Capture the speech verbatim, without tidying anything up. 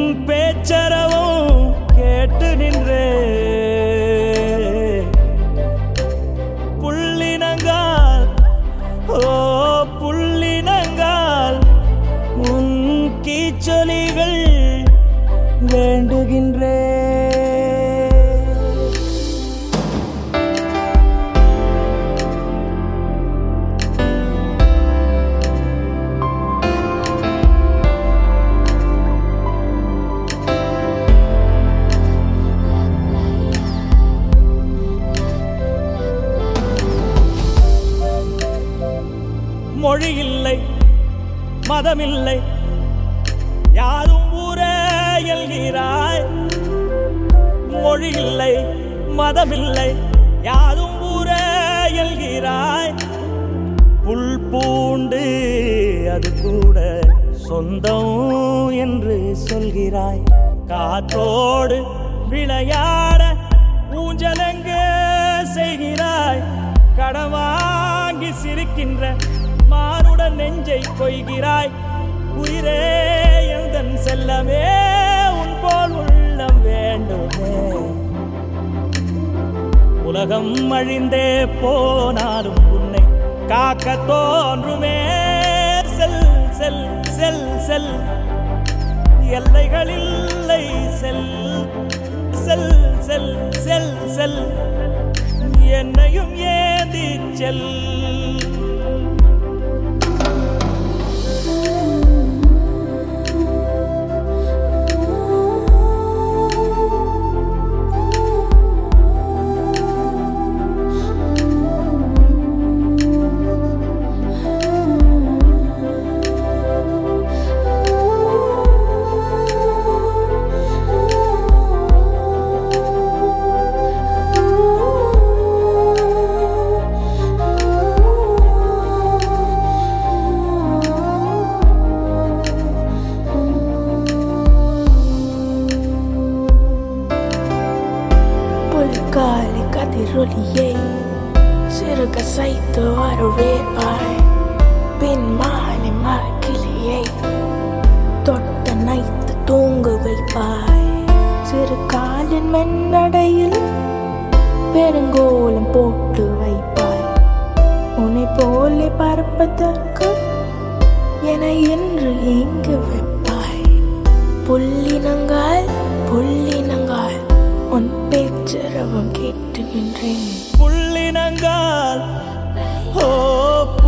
பேச்சரவும் கேட்டு நின்றே புள்ளினங்கால் ஓ புள்ளினங்கால் உன் கீச்சொலிகள் வேண்டுகின்றே மொழி இல்லை மதமில்லை யாரும் ஊரே எல்கிறாய் மொழி இல்லை மதமில்லை யாரும் ஊரே எல்கிறாய் புல் பூண்டு அது கூட சொந்தம் என்று சொல்கிறாய் காற்றோடு விளையாட ஊஞ்சலங்க செய்கிறாய் கடன் வாங்கி சிரிக்கின்ற மானுடன் நெஞ்சை கொய்கிறாய் உயிரே எந்தன் செல்லமே உன் போல் உள்ளம் வேண்டுமே உலகம் அழிந்தே போனாலும் உன்னை காக்க தோன்றுமே செல் செல் செல் செல் எல்லைகளில்லை செல் செல் செல் செல் செல் என்னையும் ஏந்தி செல் காலை கதிரொலியை சிறுக சைத்து வரவேற்பாய் பின் மாலை மரக்கிளையை தொட்ட நைத்து தூங்க வைப்பாய் சிறு காலின் மென்னடையில் பெருங்கோலம் போட்டு வைப்பாய் உன்னை போலே பறப்பதற்கு என என்று எங்க வைப்பாய் புள்ளினங்கால் புள்ளினங்கால் உன் பேச்சரவம் கேட்டு நின்றேன் புள்ளினங்கால் ஓ